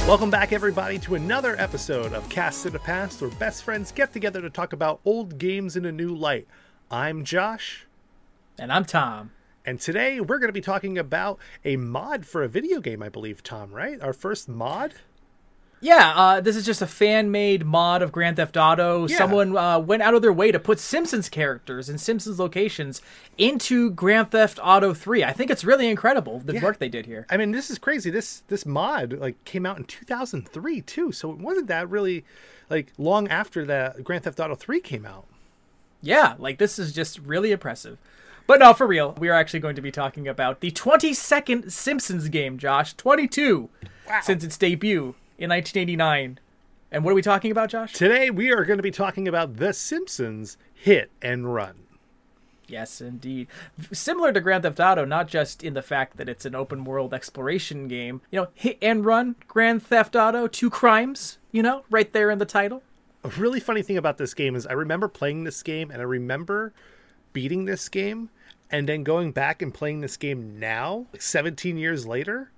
Welcome back, everybody, to another episode of Cast to the Past, where best friends get together to talk about old games in a new light. I'm Josh. And I'm Tom. And today we're going to be talking about a mod for a video game, I believe, Tom, right? Our first mod? Yeah, this is just a fan-made mod of Grand Theft Auto. Yeah. Someone went out of their way to put Simpsons characters and Simpsons locations into Grand Theft Auto 3. I think it's really incredible, the work they did here. I mean, this is crazy. This mod came out in 2003, too, so it wasn't that really long after that Grand Theft Auto 3 came out. Yeah, this is just really impressive. But no, for real, we are actually going to be talking about the 22nd Simpsons game, Josh. 22 since its debut in 1989. And what are we talking about, Josh? Today we are going to be talking about The Simpsons Hit and Run. Yes, indeed. Similar to Grand Theft Auto, not just in the fact that it's an open world exploration game. Hit and Run, Grand Theft Auto, 2 crimes, right there in the title. A really funny thing about this game is I remember playing this game and I remember beating this game and then going back and playing this game now, 17 years later.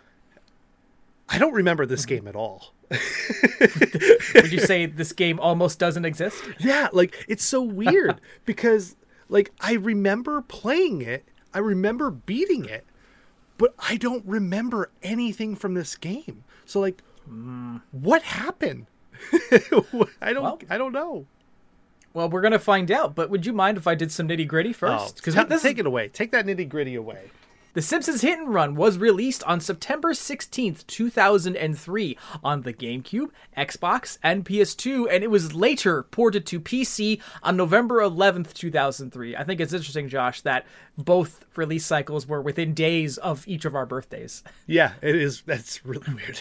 I don't remember this game at all. Would you say this game almost doesn't exist? Yeah, it's so weird because I remember playing it, I remember beating it, but I don't remember anything from this game. So what happened? I don't know. Well, we're going to find out, but would you mind if I did some nitty-gritty first? Take it away. Take that nitty-gritty away. The Simpsons Hit and Run was released on September 16th, 2003 on the GameCube, Xbox, and PS2, and it was later ported to PC on November 11th, 2003. I think it's interesting, Josh, that both release cycles were within days of each of our birthdays. Yeah, it is. That's really weird.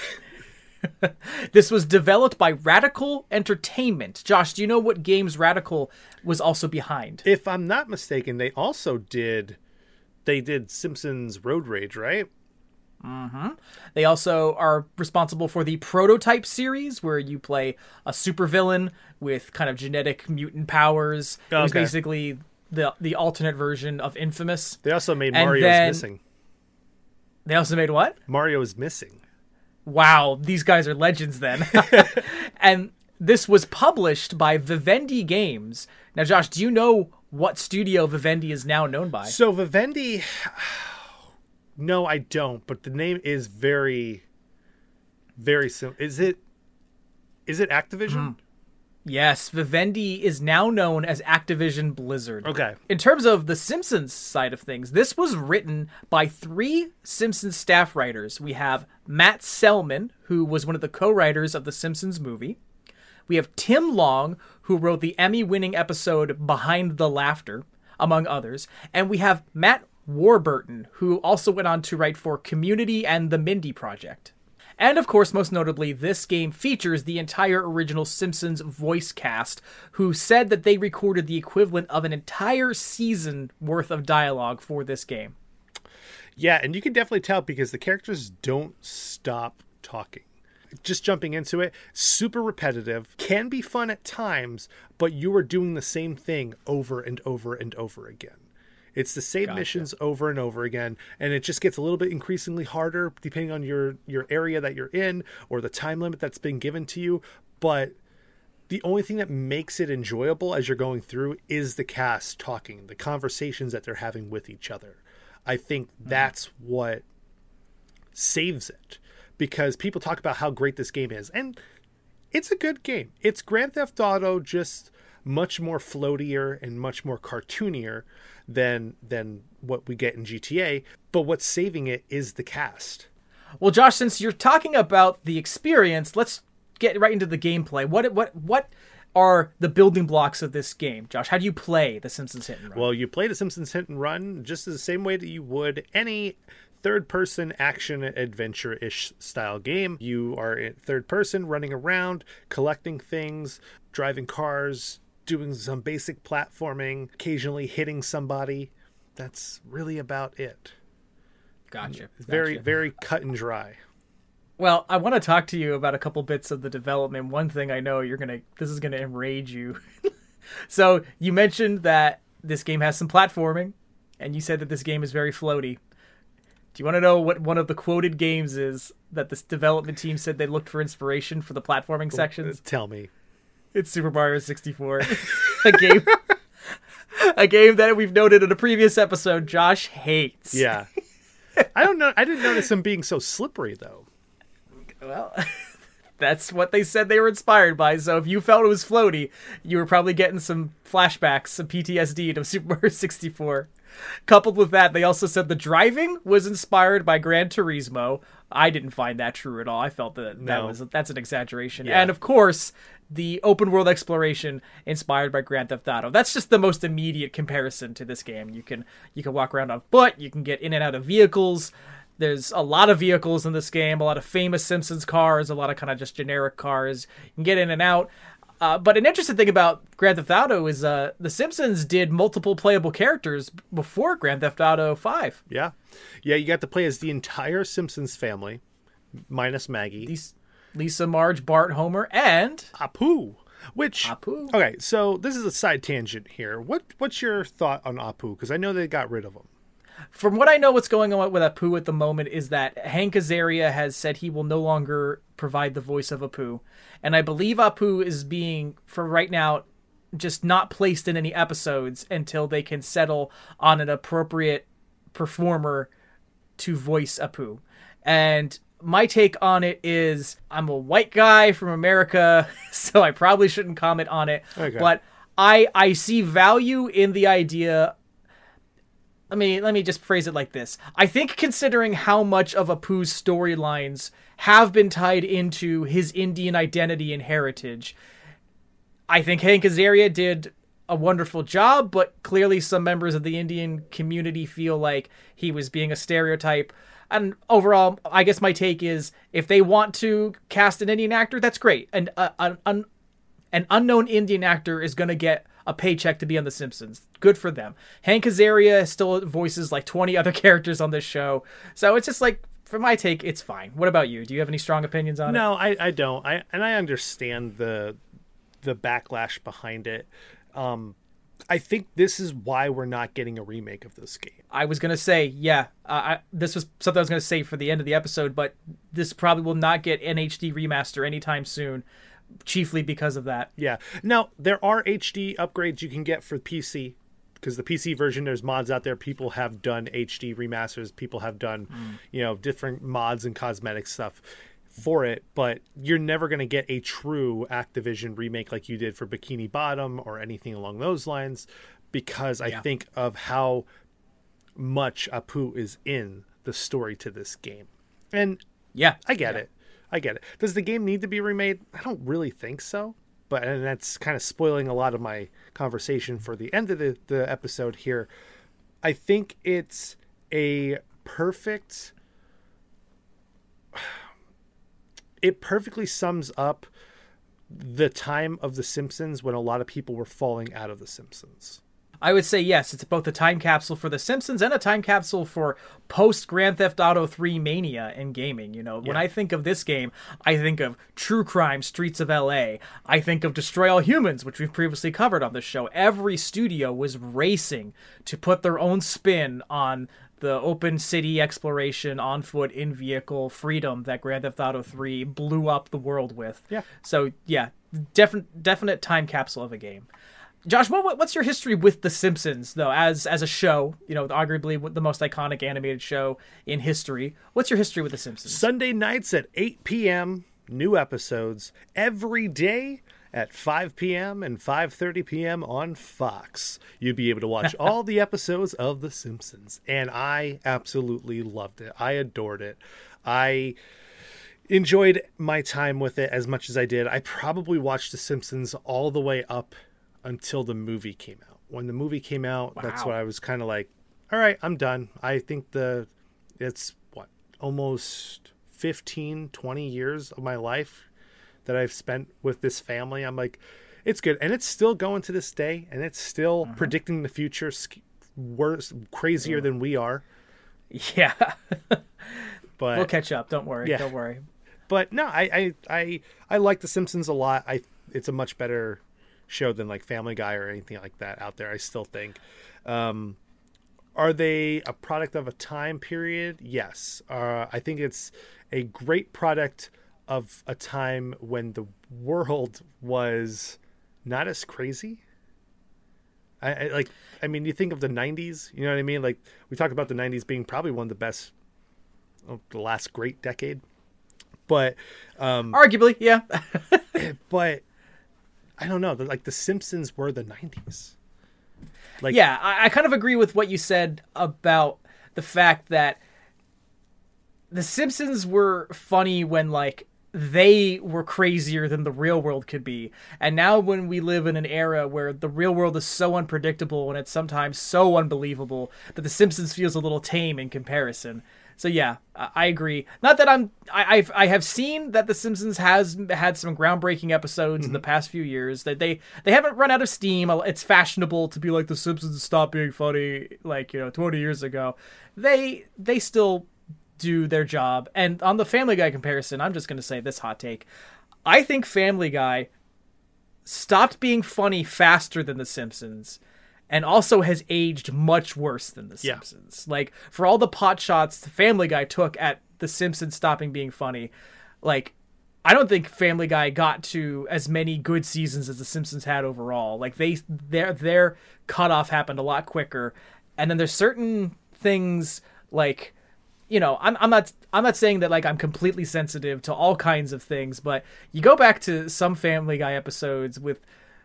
This was developed by Radical Entertainment. Josh, do you know what games Radical was also behind? If I'm not mistaken, they also did Simpsons Road Rage, right? Mm-hmm. They also are responsible for the Prototype series, where you play a supervillain with kind of genetic mutant powers. Okay. It was basically the alternate version of Infamous. They also made Mario's Missing. They also made what? Mario is Missing. Wow, these guys are legends then. And this was published by Vivendi Games. Now, Josh, do you know what studio Vivendi is now known by? So Vivendi, no, I don't. But the name is very, very simple. Is it Activision? Yes, Vivendi is now known as Activision Blizzard. Okay. In terms of the Simpsons side of things, this was written by 3 Simpsons staff writers. We have Matt Selman, who was one of the co-writers of the Simpsons movie. We have Tim Long, who wrote the Emmy-winning episode Behind the Laughter, among others. And we have Matt Warburton, who also went on to write for Community and The Mindy Project. And of course, most notably, this game features the entire original Simpsons voice cast, who said that they recorded the equivalent of an entire season worth of dialogue for this game. Yeah, and you can definitely tell because the characters don't stop talking. Just jumping into it, super repetitive, can be fun at times, but you are doing the same thing over and over and over again. It's the same missions over and over again, and it just gets a little bit increasingly harder depending on your area that you're in or the time limit that's been given to you. But the only thing that makes it enjoyable as you're going through is the cast talking, the conversations that they're having with each other. I think that's what saves it, because people talk about how great this game is, and it's a good game. It's Grand Theft Auto, just much more floatier and much more cartoonier than what we get in GTA, but what's saving it is the cast. Well, Josh, since you're talking about the experience, let's get right into the gameplay. What are the building blocks of this game, Josh? How do you play The Simpsons Hit and Run? Well, you play The Simpsons Hit and Run just the same way that you would any third-person action adventure-ish style game. You are in third person, running around, collecting things, driving cars, doing some basic platforming, occasionally hitting somebody. That's really about it. Gotcha. Very, very cut and dry. Well, I want to talk to you about a couple bits of the development. One thing I know this is gonna enrage you. So you mentioned that this game has some platforming, and you said that this game is very floaty. Do you want to know what one of the quoted games is that this development team said they looked for inspiration for the platforming sections? Tell me. It's Super Mario 64. a game that we've noted in a previous episode Josh hates. Yeah. I don't know. I didn't notice them being so slippery, though. Well, that's what they said they were inspired by. So if you felt it was floaty, you were probably getting some flashbacks, some PTSD to Super Mario 64. Coupled with that, they also said the driving was inspired by Gran Turismo. I didn't find that true at all. I felt that's an exaggeration. Yeah. And of course, the open world exploration inspired by Grand Theft Auto. That's just the most immediate comparison to this game. You can walk around on foot, you can get in and out of vehicles. There's a lot of vehicles in this game, a lot of famous Simpsons cars, a lot of kind of just generic cars. You can get in and out. But an interesting thing about Grand Theft Auto is The Simpsons did multiple playable characters before Grand Theft Auto 5. Yeah. Yeah, you got to play as the entire Simpsons family, minus Maggie. Lisa, Marge, Bart, Homer, and Apu. Apu. Okay, so this is a side tangent here. What's your thought on Apu? Because I know they got rid of him. From what I know, what's going on with Apu at the moment is that Hank Azaria has said he will no longer provide the voice of Apu. And I believe Apu is being, for right now, just not placed in any episodes until they can settle on an appropriate performer to voice Apu. And my take on it is, I'm a white guy from America, so I probably shouldn't comment on it. Okay. But I see value in the idea. Let me just phrase it like this. I think considering how much of Apu's storylines have been tied into his Indian identity and heritage, I think Hank Azaria did a wonderful job, but clearly some members of the Indian community feel like he was being a stereotype. And overall, I guess my take is, if they want to cast an Indian actor, that's great. And an unknown Indian actor is going to get a paycheck to be on The Simpsons. Good for them. Hank Azaria still voices like 20 other characters on this show. So it's just like, for my take, it's fine. What about you? Do you have any strong opinions on it? No, I don't. I understand the backlash behind it. I think this is why we're not getting a remake of this game. I was going to say, yeah, this was something I was going to say for the end of the episode, but this probably will not get an HD remaster anytime soon, chiefly because of that. Yeah. Now, there are HD upgrades you can get for PC, because the PC version, there's mods out there. People have done HD remasters. People have done, different mods and cosmetic stuff for it, but you're never going to get a true Activision remake like you did for Bikini Bottom or anything along those lines, because I think of how much Apu is in the story to this game. And yeah, I get it. Does the game need to be remade? I don't really think so, and that's kind of spoiling a lot of my conversation for the end of the episode here. I think it's a perfect... It perfectly sums up the time of The Simpsons when a lot of people were falling out of The Simpsons. I would say yes, it's both a time capsule for The Simpsons and a time capsule for post Grand Theft Auto 3 mania in gaming. When I think of this game, I think of True Crime Streets of LA. I think of Destroy All Humans, which we've previously covered on this show. Every studio was racing to put their own spin on the open city exploration, on foot, in vehicle freedom that Grand Theft Auto 3 blew up the world with. Yeah. So yeah, definite time capsule of a game. Josh, what's your history with The Simpsons, though, as a show? Arguably the most iconic animated show in history. What's your history with The Simpsons? Sunday nights at 8 p.m., new episodes every day at 5 p.m. and 5:30 p.m. on Fox. You'd be able to watch all the episodes of The Simpsons, and I absolutely loved it. I adored it. I enjoyed my time with it as much as I did. I probably watched The Simpsons all the way up until the movie came out. When the movie came out, That's when I was kind of like, all right, I'm done. I think it's almost 15, 20 years of my life that I've spent with this family. I'm like, it's good. And it's still going to this day, and it's still predicting the future worse, crazier than we are. Yeah. But we'll catch up. Don't worry. Yeah. Don't worry. But no, I like The Simpsons a lot. It's a much better show than like Family Guy or anything like that out there, I still think. Are they a product of a time period? Yes. I think it's a great product of a time when the world was not as crazy. I mean, you think of the 90s, you know what I mean? Like, we talked about the 90s being probably one of the best, the last great decade. But arguably, yeah. But I don't know. Like, the Simpsons were the 90s. Like, yeah, I kind of agree with what you said about the fact that the Simpsons were funny when, like, they were crazier than the real world could be. And now when we live in an era where the real world is so unpredictable and it's sometimes so unbelievable that the Simpsons feels a little tame in comparison. So yeah, I agree. Not that I have seen that The Simpsons has had some groundbreaking episodes in the past few years. That they haven't run out of steam. It's fashionable to be like The Simpsons stopped being funny, like, 20 years ago. They still do their job. And on the Family Guy comparison, I'm just going to say this hot take. I think Family Guy stopped being funny faster than The Simpsons, and also has aged much worse than The Simpsons. Like, for all the pot shots the Family Guy took at The Simpsons stopping being funny, like, I don't think Family Guy got to as many good seasons as The Simpsons had overall. Like, their cutoff happened a lot quicker. And then there's certain things, like, I'm not saying that, like, I'm completely sensitive to all kinds of things, but you go back to some Family Guy episodes with,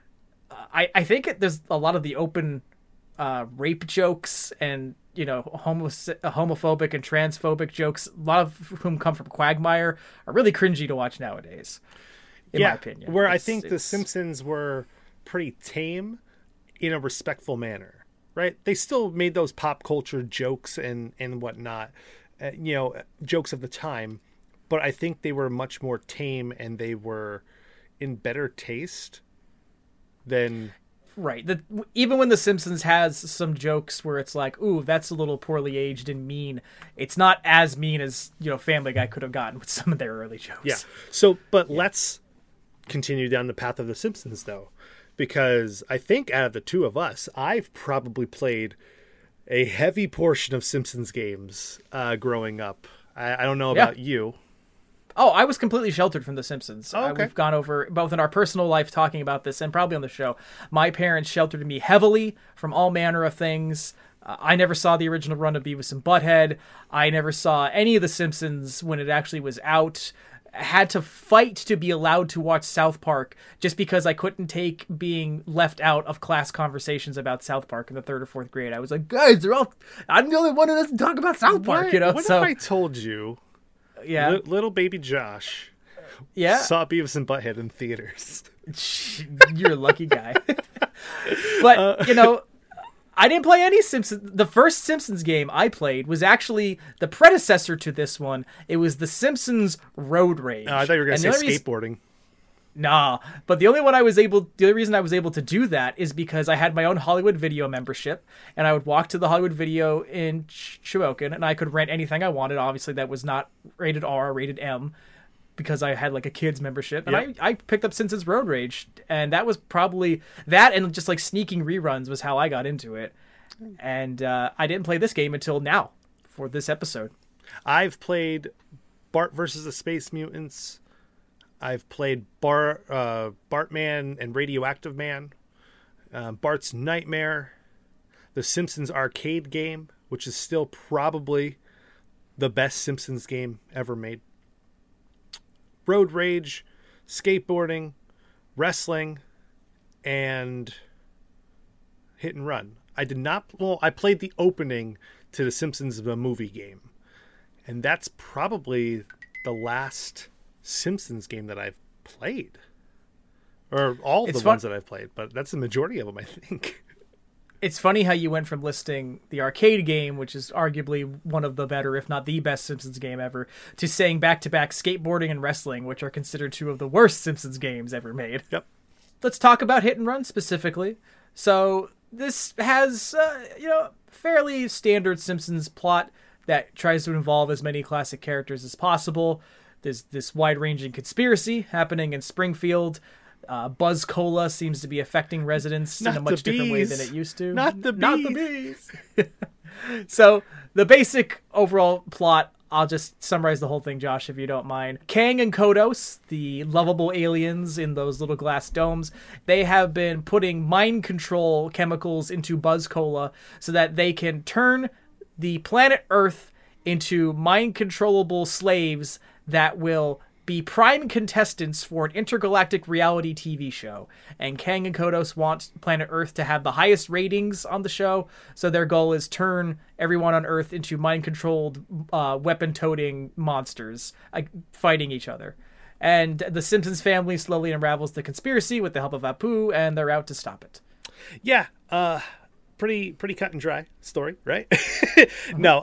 I think there's a lot of the open rape jokes and, homophobic and transphobic jokes, a lot of whom come from Quagmire, are really cringy to watch nowadays, in my opinion. Where I think The Simpsons were pretty tame in a respectful manner, right? They still made those pop culture jokes and whatnot, jokes of the time, but I think they were much more tame and they were in better taste than... Right. Even when The Simpsons has some jokes where it's like, ooh, that's a little poorly aged and mean, it's not as mean as, Family Guy could have gotten with some of their early jokes. Yeah. So, let's continue down the path of The Simpsons, though, because I think out of the two of us, I've probably played a heavy portion of Simpsons games growing up. I don't know about you. Oh, I was completely sheltered from The Simpsons. Oh, okay. We've gone over, both in our personal life talking about this and probably on the show, my parents sheltered me heavily from all manner of things. I never saw the original run of Beavis and Butthead. I never saw any of The Simpsons when it actually was out. I had to fight to be allowed to watch South Park just because I couldn't take being left out of class conversations about South Park in the 3rd or 4th grade. I was like, guys, I'm the only one who doesn't talk about South Park, What if I told you... Yeah, little baby Josh. Yeah, saw Beavis and Butthead in theaters. You're a lucky guy. But I didn't play any Simpsons. The first Simpsons game I played was actually the predecessor to this one. It was The Simpsons Road Rage. I thought you were going to say skateboarding. Nah, but the only reason I was able to do that is because I had my own Hollywood Video membership, and I would walk to the Hollywood Video in Shamokin, and I could rent anything I wanted. Obviously, that was not rated R, rated M, because I had like a kids membership, and I picked up Simpsons Road Rage, and that was probably that, and just like sneaking reruns was how I got into it. And I didn't play this game until now for this episode. I've played Bart versus the Space Mutants. I've played Bartman and Radioactive Man, Bart's Nightmare, the Simpsons arcade game, which is still probably the best Simpsons game ever made, Road Rage, skateboarding, wrestling, and Hit and Run. I played the opening to the Simpsons the movie game, and that's probably the last Simpsons game that I've played, or all the ones that I've played, but that's the majority of them, I think. It's funny how you went from listing the arcade game, which is arguably one of the better, if not the best Simpsons game ever, to saying back-to-back skateboarding and wrestling, which are considered two of the worst Simpsons games ever made. Yep. Let's talk about Hit and Run specifically. So this has, fairly standard Simpsons plot that tries to involve as many classic characters as possible. There's this wide-ranging conspiracy happening in Springfield. Buzz Cola seems to be affecting residents in a much different way than it used to. Not the bees. So the basic overall plot, I'll just summarize the whole thing, Josh, if you don't mind. Kang and Kodos, the lovable aliens in those little glass domes, they have been putting mind control chemicals into Buzz Cola so that they can turn the planet Earth into mind controllable slaves that will be prime contestants for an intergalactic reality TV show. And Kang and Kodos want planet Earth to have the highest ratings on the show, so their goal is turn everyone on Earth into mind-controlled, weapon-toting monsters fighting each other. And the Simpsons family slowly unravels the conspiracy with the help of Apu, and they're out to stop it. Yeah, pretty cut and dry story, right? No,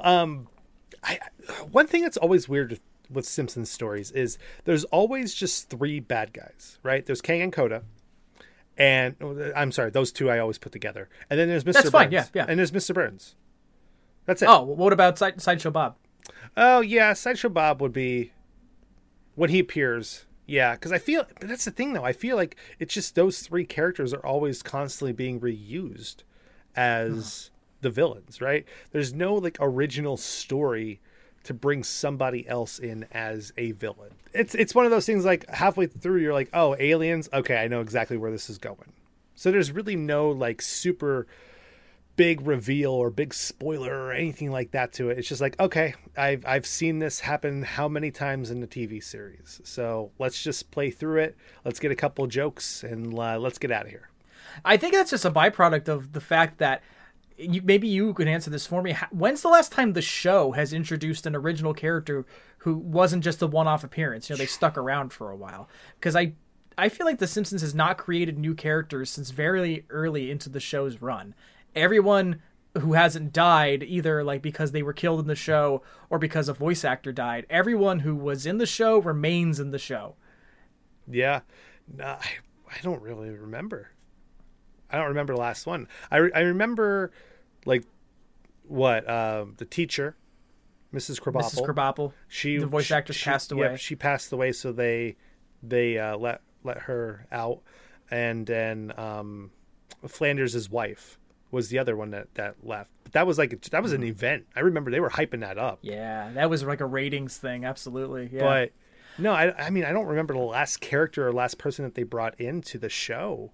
one thing that's always weird with Simpsons stories is there's always just three bad guys, right? There's Kang and Koda, and I'm sorry, those two I always put together. And then there's Mr. That's fine, Burns. yeah. And there's Mr. Burns. That's it. Oh, what about Sideshow Bob? Oh, yeah, Sideshow Bob would be when he appears. Yeah, because but that's the thing, though. I feel like it's just those three characters are always constantly being reused as the villains, right? There's no, like, original story to bring somebody else in as a villain. It's one of those things, like, halfway through, you're like, oh, aliens? Okay, I know exactly where this is going. So there's really no, like, super big reveal or big spoiler or anything like that to it. It's just like, okay, I've seen this happen how many times in the TV series. So let's just play through it. Let's get a couple jokes and let's get out of here. I think that's just a byproduct of the fact that maybe you could answer this for me. When's the last time the show has introduced an original character who wasn't just a one-off appearance? You know, they stuck around for a while. Because I feel like The Simpsons has not created new characters since very early into the show's run. Everyone who hasn't died, either like because they were killed in the show or because a voice actor died, everyone who was in the show remains in the show. Yeah. I don't really remember. I don't remember the last one. I remember, like, what, the teacher, Mrs. Krabappel. Mrs. Krabappel. The voice actress passed away. Yeah, she passed away, so they let her out. And then Flanders' wife was the other one that left. But that was an event. I remember they were hyping that up. Yeah, that was like a ratings thing. Absolutely. Yeah. But no, I mean, I don't remember the last character or last person that they brought into the show.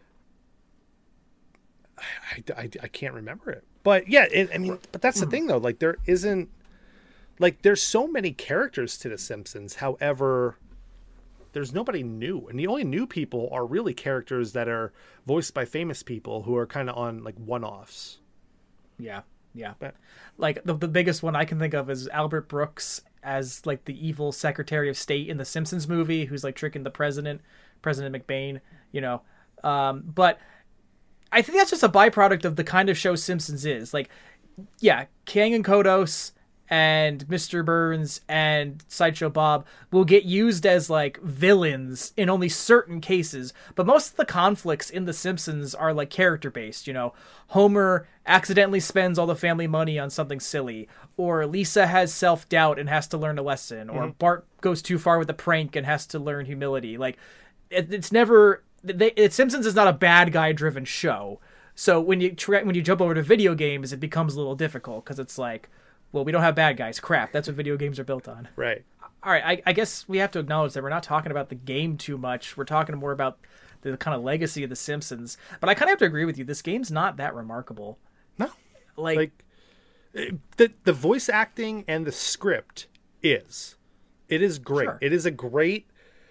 I can't remember it. But yeah, but that's the thing though. Like there isn't, like there's so many characters to The Simpsons. However, there's nobody new, and the only new people are really characters that are voiced by famous people who are kind of on like one-offs. Yeah. But like the biggest one I can think of is Albert Brooks as like the evil Secretary of State in the Simpsons movie, who's like tricking the President McBain. You know, but I think that's just a byproduct of the kind of show Simpsons is. Like, yeah, Kang and Kodos and Mr. Burns and Sideshow Bob will get used as like villains in only certain cases, but most of the conflicts in The Simpsons are like character based. You know, Homer accidentally spends all the family money on something silly, or Lisa has self-doubt and has to learn a lesson, or Bart goes too far with a prank and has to learn humility. Like, it's never... Simpsons is not a bad guy driven show. So when you jump over to video games, it becomes a little difficult because it's like, well, we don't have bad guys. Crap. That's what video games are built on. Right. All right. I guess we have to acknowledge that we're not talking about the game too much. We're talking more about the kind of legacy of The Simpsons. But I kind of have to agree with you. This game's not that remarkable. No. Like the voice acting and the script is. It is great. Sure. It is a great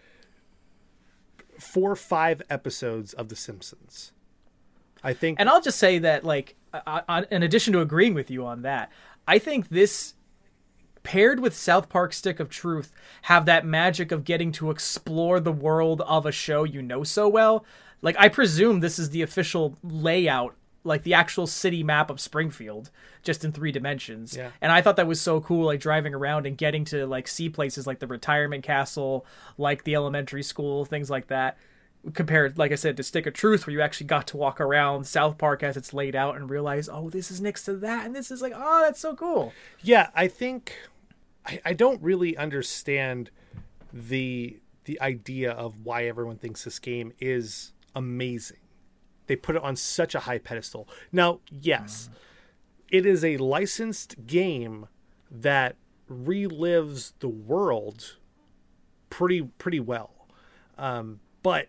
4 or 5 episodes of The Simpsons, I think. And I'll just say that, like, in addition to agreeing with you on that, I think this, paired with South Park Stick of Truth, have that magic of getting to explore the world of a show you know so well. Like, I presume this is the official layout, like the actual city map of Springfield, just in 3 dimensions. Yeah. And I thought that was so cool, like driving around and getting to like see places like the retirement castle, like the elementary school, things like that. Compared, like I said, to Stick of Truth, where you actually got to walk around South Park as it's laid out and realize, oh, this is next to that, and this is like, oh, that's so cool. Yeah, I think I don't really understand the idea of why everyone thinks this game is amazing. They put it on such a high pedestal. Now, yes, it is a licensed game that relives the world pretty well. But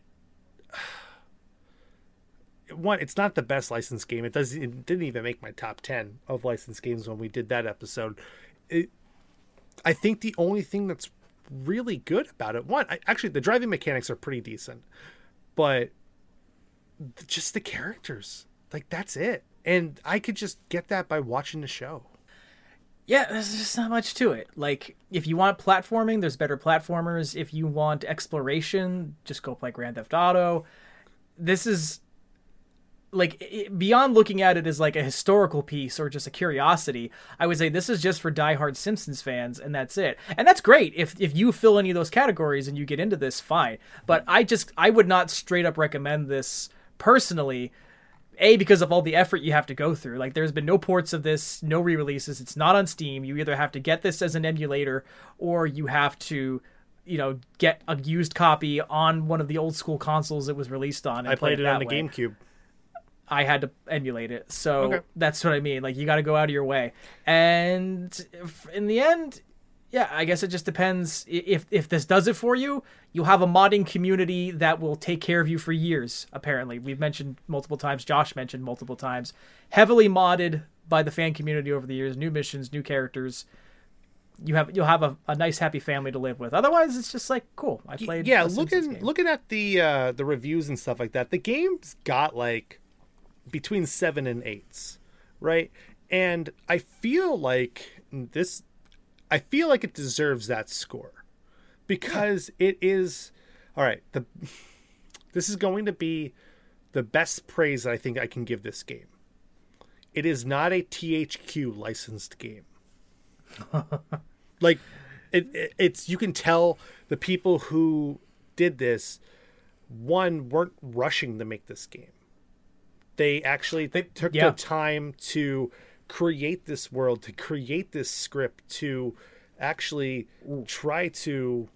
one, it's not the best licensed game. It didn't even make my top 10 of licensed games when we did that episode. I think the only thing that's really good about it, actually the driving mechanics are pretty decent, but just the characters, like, that's it. And I could just get that by watching the show. Yeah, there's just not much to it. Like, if you want platforming, there's better platformers. If you want exploration, just go play Grand Theft Auto. This is, like, beyond looking at it as like a historical piece or just a curiosity, I would say this is just for diehard Simpsons fans, and that's it. And that's great. If you fill any of those categories and you get into this, fine. But I would not straight up recommend this personally. Because of all the effort you have to go through. Like, there's been no ports of this, no re-releases. It's not on Steam. You either have to get this as an emulator, or you have to, get a used copy on one of the old school consoles it was released on. And I played it on the way. GameCube. I had to emulate it. So Okay. That's what I mean. Like, you got to go out of your way. And in the end, yeah, I guess it just depends. If this does it for you, you'll have a modding community that will take care of you for years, apparently. We've mentioned multiple times, Josh mentioned multiple times, heavily modded by the fan community over the years, new missions, new characters. You'll have a nice, happy family to live with. Otherwise, it's just like, cool, I played a Simpsons game. Looking at the reviews and stuff like that, the game's got like between 7 and 8s, right? And I feel like it deserves that score because it is all right. This is going to be the best praise that I think I can give this game. It is not a THQ licensed game. Like it's you can tell the people who did this weren't rushing to make this game. They actually took the time to create this world, to create this script, to actually try to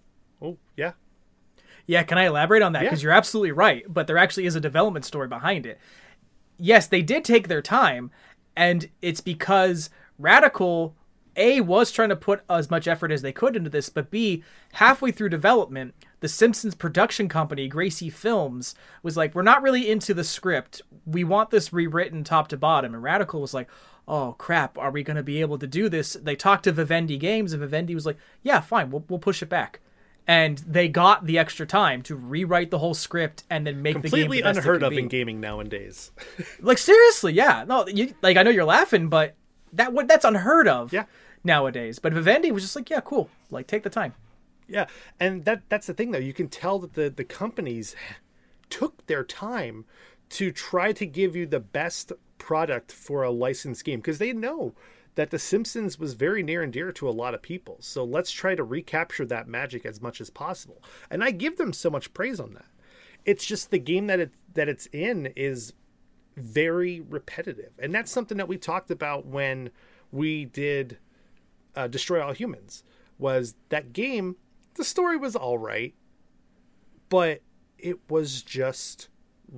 can I elaborate on that? Because you're absolutely right, but there actually is a development story behind it. Yes, they did take their time, and it's because Radical A was trying to put as much effort as they could into this, but B, halfway through development, the Simpsons production company, Gracie Films, was like, we're not really into the script. We want this rewritten top to bottom. And Radical was like, oh crap, are we going to be able to do this? They talked to Vivendi Games, and Vivendi was like, yeah, fine, we'll push it back. And they got the extra time to rewrite the whole script and then make the game completely unheard of in gaming nowadays. Like, seriously, yeah. No, I know you're laughing, but that's unheard of nowadays. But Vivendi was just like, yeah, cool. Like, take the time. Yeah, and that's the thing, though. You can tell that the companies took their time to try to give you the best product for a licensed game because they know that The Simpsons was very near and dear to a lot of people. So let's try to recapture that magic as much as possible. And I give them so much praise on that. It's just the game that it's in is very repetitive. And that's something that we talked about when we did Destroy All Humans. Was that game, the story was all right, but it was just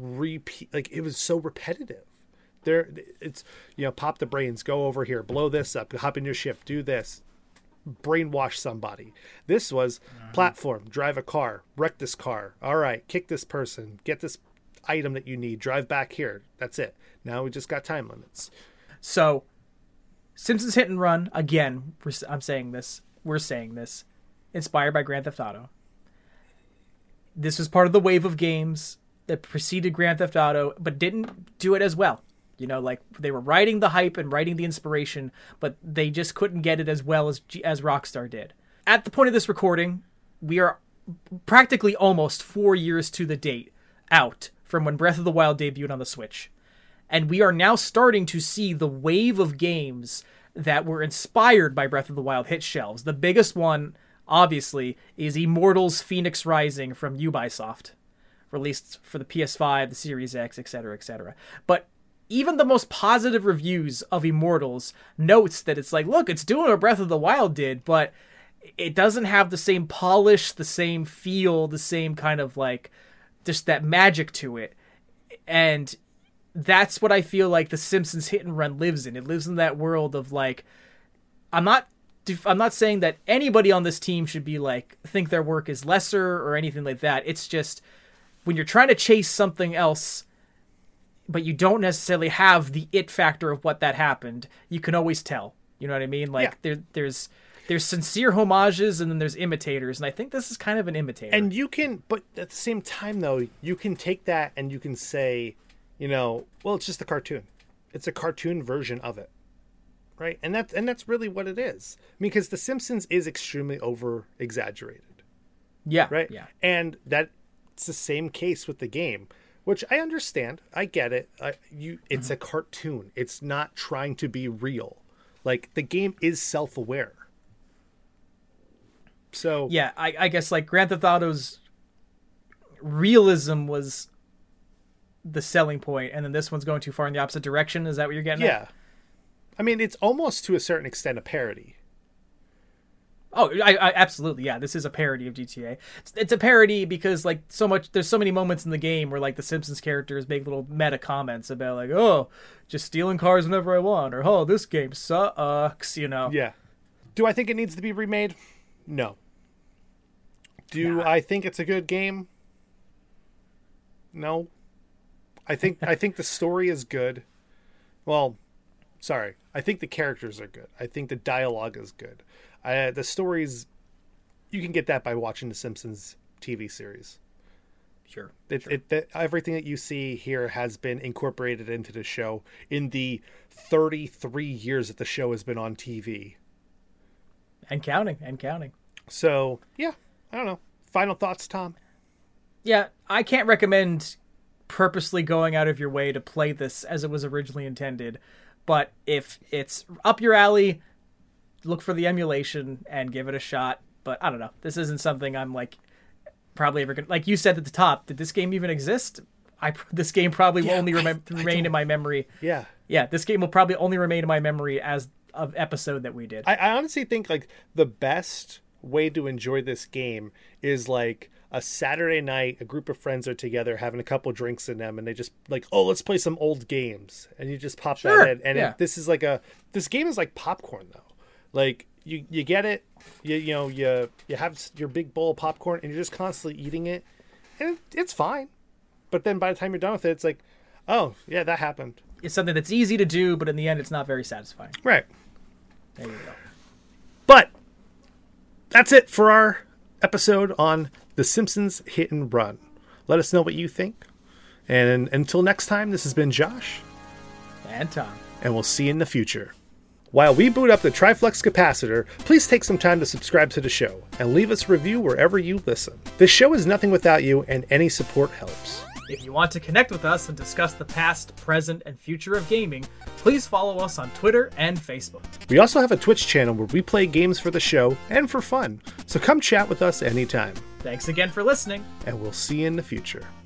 it was so repetitive. It's pop the brains, go over here, blow this up, hop in your ship, do this, brainwash somebody. This was platform, drive a car, wreck this car, all right, kick this person, get this item that you need, drive back here. That's it. Now we just got time limits. So Simpsons Hit and Run, again, we're saying this, inspired by Grand Theft Auto. This was part of the wave of games that preceded Grand Theft Auto, but didn't do it as well. Like, they were riding the hype and riding the inspiration, but they just couldn't get it as well as Rockstar did. At the point of this recording, we are practically almost 4 years to the date out from when Breath of the Wild debuted on the Switch. And we are now starting to see the wave of games that were inspired by Breath of the Wild hit shelves. The biggest one, obviously, is Immortals Phoenix Rising from Ubisoft, released for the PS5, the Series X, etc., etc. But even the most positive reviews of Immortals notes that it's like, look, it's doing what Breath of the Wild did, but it doesn't have the same polish, the same feel, the same kind of, like, just that magic to it. And that's what I feel like the Simpsons Hit and Run lives in. It lives in that world of like, I'm not saying that anybody on this team should be like think their work is lesser or anything like that. It's just when you're trying to chase something else, but you don't necessarily have the it factor of what that happened, you can always tell. You know what I mean? Like there's sincere homages and then there's imitators, and I think this is kind of an imitator. And you can, but at the same time though, you can take that and you can say, you know, well, it's just a cartoon. It's a cartoon version of it. Right? And that's really what it is. I mean, because The Simpsons is extremely over exaggerated. Yeah. Right? Yeah. And that's the same case with the game, which I understand. I get it. It's a cartoon. It's not trying to be real. Like, the game is self-aware. So yeah, I guess like Grand Theft Auto's realism was the selling point, and then this one's going too far in the opposite direction. Is that what you're getting at? I mean, it's almost to a certain extent a parody. Oh, I absolutely, yeah. This is a parody of GTA. It's a parody because like there's so many moments in the game where like the Simpsons characters make little meta comments about like, oh, just stealing cars whenever I want, or oh, this game sucks, you know. Yeah. Do I think it needs to be remade? No. Do I think it's a good game? No. I think the story is good. Well, sorry. I think the characters are good. I think the dialogue is good. The stories, you can get that by watching the Simpsons TV series. Sure. Everything that you see here has been incorporated into the show in the 33 years that the show has been on TV. And counting. So, yeah, I don't know. Final thoughts, Tom? Yeah, I can't recommend purposely going out of your way to play this as it was originally intended. But if it's up your alley, look for the emulation and give it a shot. But I don't know. This isn't something I'm like probably ever going to... Like you said at the top, did this game even exist? This game probably will only remain in my memory. Yeah. Yeah, this game will probably only remain in my memory as of episode that we did. I honestly think like the best way to enjoy this game is like a Saturday night, a group of friends are together having a couple drinks in them, and they just like, oh, let's play some old games, and you just pop that in, and this game is like popcorn though. Like you get it, you have your big bowl of popcorn, and you're just constantly eating it, and it's fine. But then by the time you're done with it, it's like, oh yeah, that happened. It's something that's easy to do, but in the end, it's not very satisfying. Right. There you go. But that's it for our episode on The Simpsons Hit and Run. Let us know what you think. And until next time, this has been Josh. And Tom. And we'll see you in the future. While we boot up the Triflex capacitor, please take some time to subscribe to the show and leave us a review wherever you listen. This show is nothing without you, and any support helps. If you want to connect with us and discuss the past, present, and future of gaming, please follow us on Twitter and Facebook. We also have a Twitch channel where we play games for the show and for fun, so come chat with us anytime. Thanks again for listening. And we'll see you in the future.